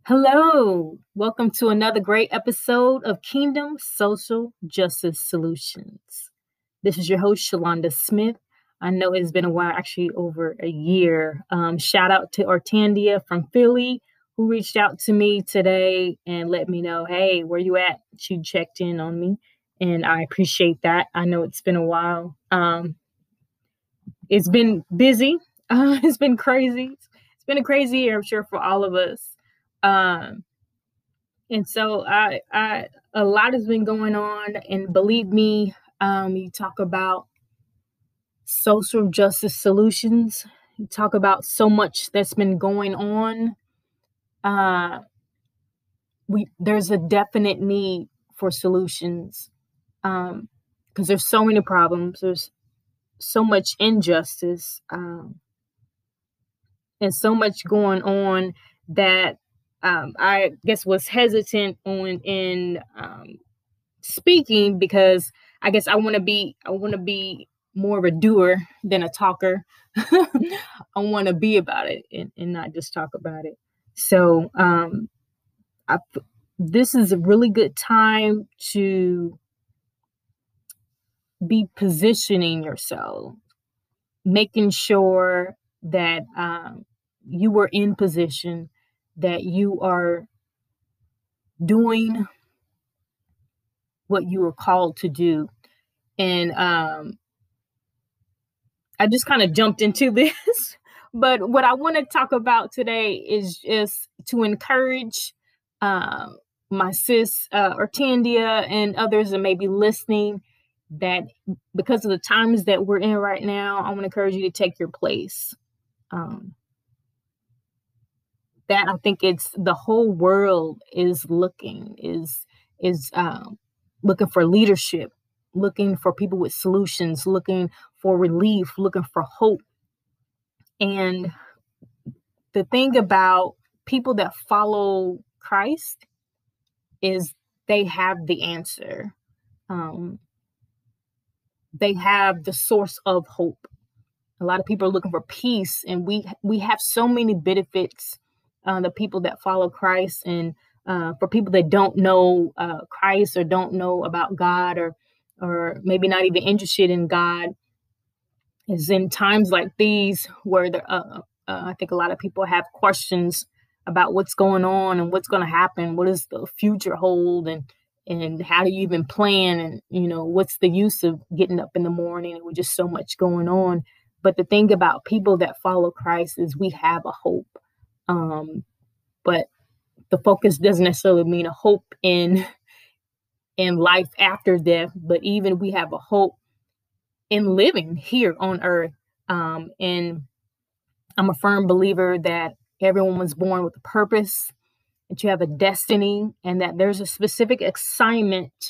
Hello, welcome to another great episode of Kingdom Social Justice Solutions. This is your host, Shalonda Smith. I know it's been a while, actually over a year. Shout out to Ortandia from Philly, who reached out to me today and let me know, hey, where you at? She checked in on me, and I appreciate that. I know it's been a while. It's been busy. It's been crazy. It's been a crazy year, I'm sure, for all of us. Um, and so a lot has been going on, and believe me, you talk about social justice solutions. You talk about so much that's been going on. Uh, there's a definite need for solutions because there's so many problems. There's so much injustice and so much going on that I guess was hesitant on in speaking because I guess I want to be more of a doer than a talker. I want to be about it and not just talk about it. So I, this is a really good time to be positioning yourself, making sure that you are in position, that you are doing what you were called to do. And I just kind of jumped into this. But what I want to talk about today is just to encourage uh, my sis Ortandia and others that may be listening that because of the times that we're in right now, I want to encourage you to take your place. Um, that I think it's the whole world is looking for leadership, looking for people with solutions, looking for relief, looking for hope. And the thing about people that follow Christ is they have the answer. Um, they have the source of hope. A lot of people are looking for peace, and we have so many benefits. The people that follow Christ, and for people that don't know Christ or don't know about God, or maybe not even interested in God, is in times like these where I think a lot of people have questions about what's going on and what's going to happen. What does the future hold, and how do you even plan? And what's the use of getting up in the morning with just so much going on? But the thing about people that follow Christ is we have a hope. But the focus doesn't necessarily mean a hope in life after death, but even we have a hope in living here on earth. And I'm a firm believer that everyone was born with a purpose, that you have a destiny, and that there's a specific assignment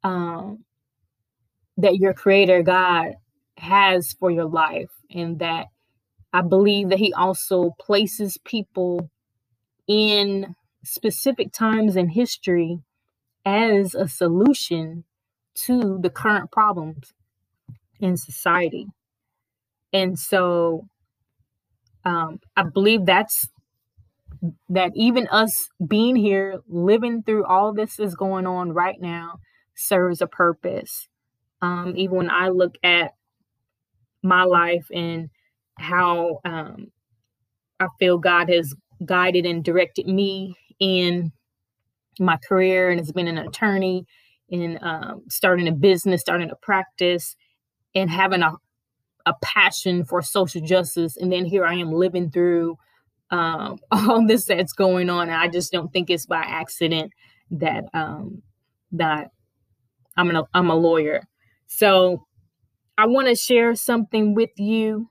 that your creator God has for your life. And that I believe that he also places people in specific times in history as a solution to the current problems in society. And so I believe that even us being here, living through all this is going on right now, serves a purpose. Even when I look at my life and how I feel God has guided and directed me in my career, and has been an attorney, in starting a business, starting a practice, and having a passion for social justice. And then here I am living through all this that's going on. And I just don't think it's by accident that that I'm a lawyer. So I want to share something with you.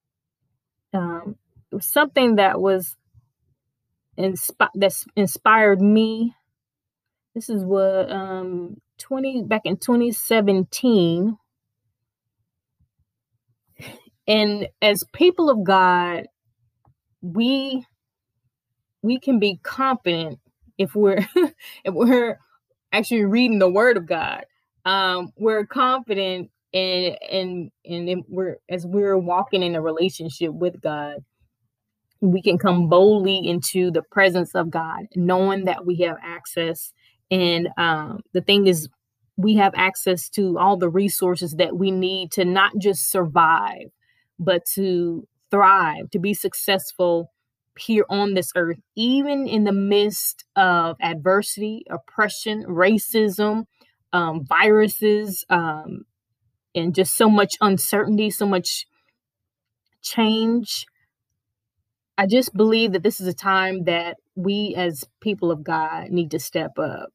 Something that was that's inspired me. This is what back in 2017. And as people of God, we can be confident if we're if we're actually reading the Word of God. We're confident and we're as we're walking in a relationship with God. we can come boldly into the presence of God, knowing that we have access. And the thing is, we have access to all the resources that we need to not just survive, but to thrive, to be successful here on this earth, even in the midst of adversity, oppression, racism, viruses, and just so much uncertainty, so much change. I just believe that this is a time that we as people of God need to step up,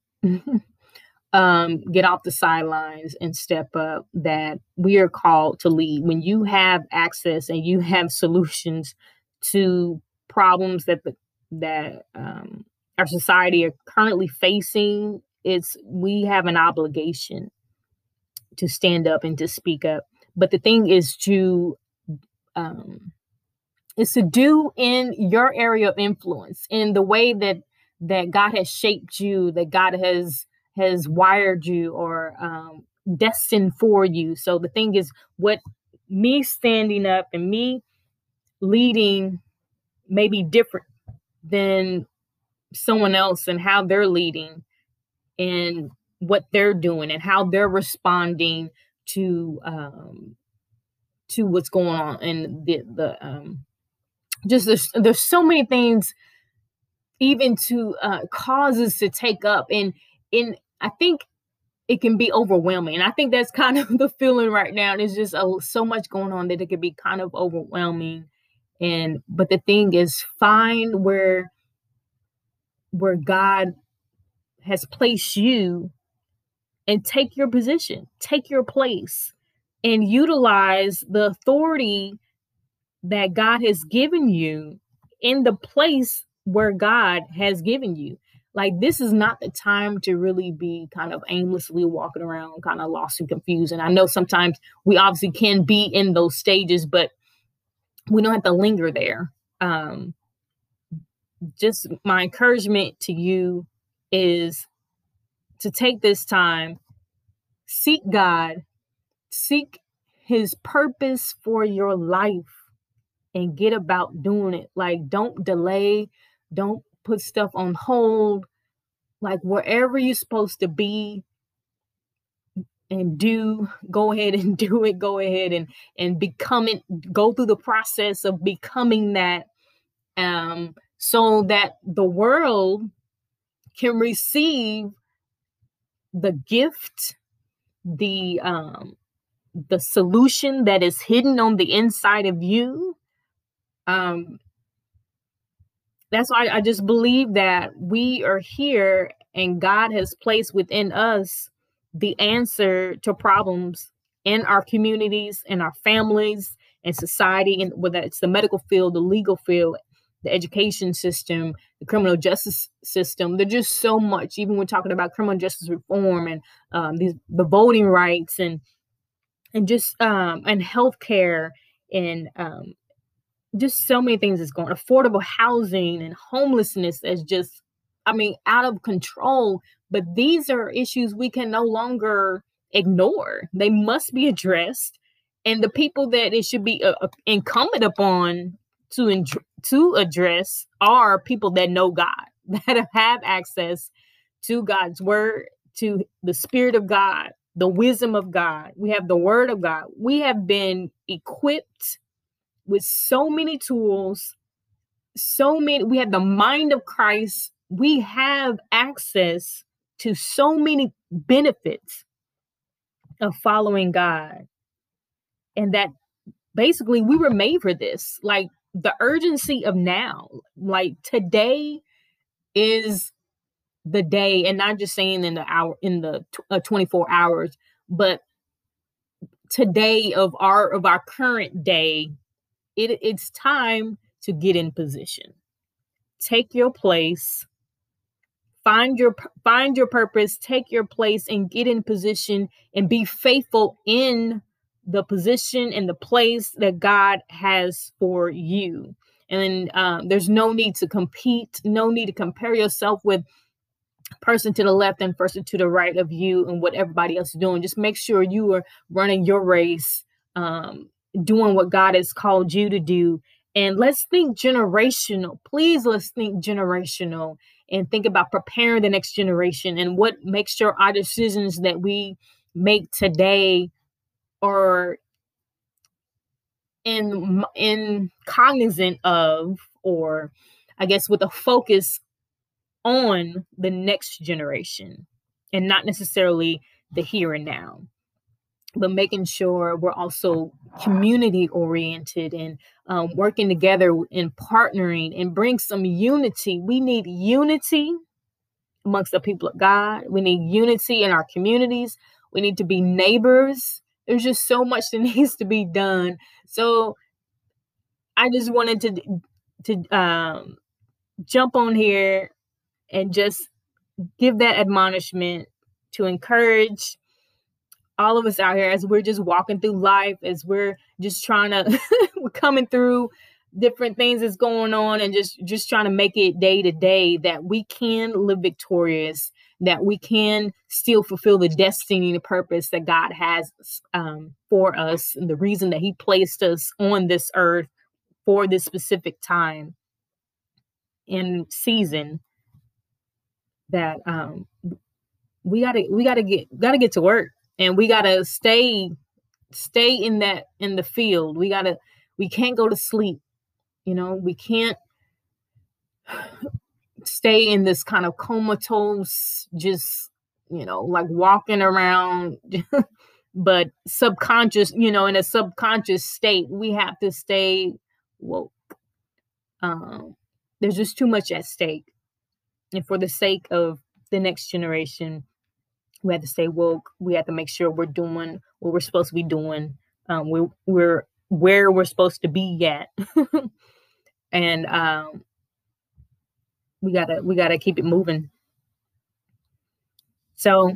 get off the sidelines and step up, that we are called to lead. When you have access and you have solutions to problems that our society are currently facing, we have an obligation to stand up and to speak up. But the thing um, is to do in your area of influence, in the way that God has shaped you, that God has wired you, or destined for you. So the thing is, what me standing up and me leading may be different than someone else, and how they're leading and what they're doing and how they're responding to what's going on. And just there's so many things even to causes to take up, and I think it can be overwhelming. And I think that's kind of the feeling right now. There's just so much going on that it could be kind of overwhelming. But the thing is, find where God has placed you, and take your position, take your place, and utilize the authority that God has given you in the place where God has given you. Like, this is not the time to really be kind of aimlessly walking around, kind of lost and confused. And I know sometimes we obviously can be in those stages, but we don't have to linger there. Just my encouragement to you is to take this time, seek God, seek his purpose for your life, and get about doing it. Like, don't delay, don't put stuff on hold. Like, wherever you're supposed to be and go ahead and do it. Go ahead and become it. Go through the process of becoming that, so that the world can receive the gift, the solution that is hidden on the inside of you. That's why I just believe that we are here, and God has placed within us the answer to problems in our communities, in our families, and society, and whether it's the medical field, the legal field, the education system, the criminal justice system. There's just so much. Even when talking about criminal justice reform and the voting rights, and just and healthcare, and just so many things is going. Affordable housing and homelessness is just, out of control. But these are issues we can no longer ignore. They must be addressed, and the people that it should be incumbent upon to address are people that know God, that have access to God's word, to the Spirit of God, the wisdom of God. We have the word of God. We have been equipped with so many tools, we have the mind of Christ. We have access to so many benefits of following God. And that basically we were made for this. Like, the urgency of now, like today is the day, and not just saying in the 24 hours, but today of our current day. It's time to get in position. Take your place. Find your purpose. Take your place and get in position, and be faithful in the position and the place that God has for you. And there's no need to compete. No need to compare yourself with person to the left and person to the right of you and what everybody else is doing. Just make sure you are running your race, doing what God has called you to do, And let's think generational. Please, let's think generational and think about preparing the next generation and what makes sure our decisions that we make today are in cognizant of, or I guess with a focus on the next generation and not necessarily the here and now, but making sure we're also community oriented and working together and partnering and bring some unity. We need unity amongst the people of God. We need unity in our communities. We need to be neighbors. There's just so much that needs to be done. So I just wanted to jump on here and just give that admonishment to encourage all of us out here as we're just walking through life, as we're just trying to, we're coming through different things that's going on and just trying to make it day to day, that we can live victorious, that we can still fulfill the destiny and the purpose that God has for us, and the reason that he placed us on this earth for this specific time and season, that we gotta get to work, and we gotta stay in the field. We can't go to sleep. We can't stay in this kind of comatose, just, like walking around, but subconscious, in a subconscious state. We have to stay woke. There's just too much at stake. And for the sake of the next generation, we have to stay woke. We have to make sure we're doing what we're supposed to be doing. We're where we're supposed to be at. And we gotta keep it moving. So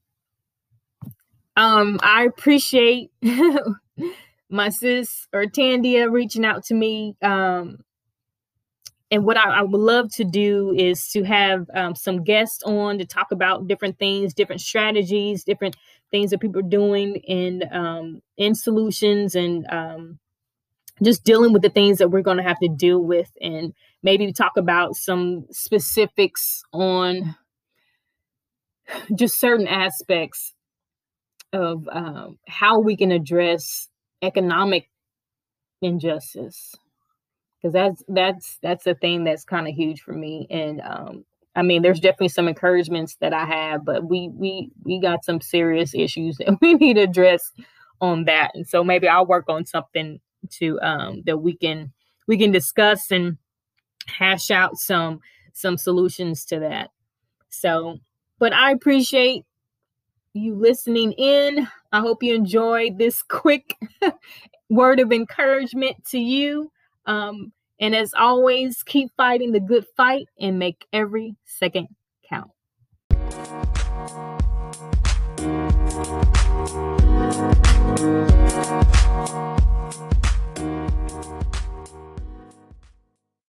I appreciate my sis or Tandia reaching out to me. And what I would love to do is to have some guests on to talk about different things, different strategies, different things that people are doing in solutions, and just dealing with the things that we're going to have to deal with, and maybe talk about some specifics on just certain aspects of how we can address economic injustice. Because that's a thing that's kind of huge for me. And I mean, there's definitely some encouragements that I have, but we got some serious issues that we need to address on that. And so maybe I'll work on something to that we can discuss and hash out some solutions to that. So, but I appreciate you listening in. I hope you enjoyed this quick word of encouragement to you. And as always, keep fighting the good fight and make every second count.